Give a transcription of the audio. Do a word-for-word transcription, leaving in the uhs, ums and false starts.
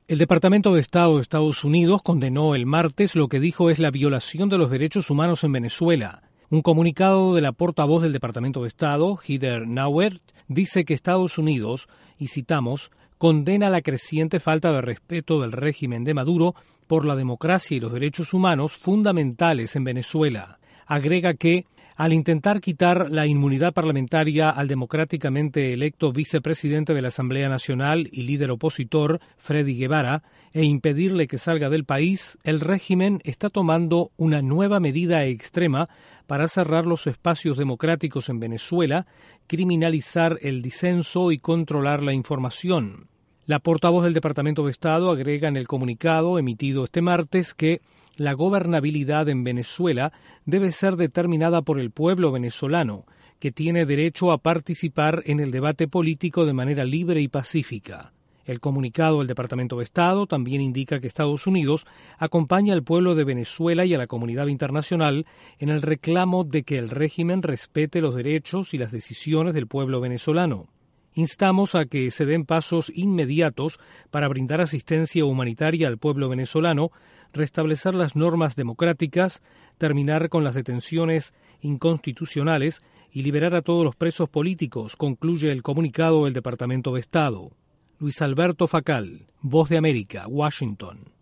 El Departamento de Estado de Estados Unidos condenó el martes lo que dijo es la violación de los derechos humanos en Venezuela. Un comunicado de la portavoz del Departamento de Estado, Heather Nauert, dice que Estados Unidos, y citamos, condena la creciente falta de respeto del régimen de Maduro por la democracia y los derechos humanos fundamentales en Venezuela. Agrega que, al intentar quitar la inmunidad parlamentaria al democráticamente electo vicepresidente de la Asamblea Nacional y líder opositor, Freddy Guevara, e impedirle que salga del país, el régimen está tomando una nueva medida extrema para cerrar los espacios democráticos en Venezuela, criminalizar el disenso y controlar la información. La portavoz del Departamento de Estado agrega en el comunicado emitido este martes que la gobernabilidad en Venezuela debe ser determinada por el pueblo venezolano, que tiene derecho a participar en el debate político de manera libre y pacífica. El comunicado del Departamento de Estado también indica que Estados Unidos acompaña al pueblo de Venezuela y a la comunidad internacional en el reclamo de que el régimen respete los derechos y las decisiones del pueblo venezolano. Instamos a que se den pasos inmediatos para brindar asistencia humanitaria al pueblo venezolano, restablecer las normas democráticas, terminar con las detenciones inconstitucionales y liberar a todos los presos políticos, concluye el comunicado del Departamento de Estado. Luis Alberto Facal, Voz de América, Washington.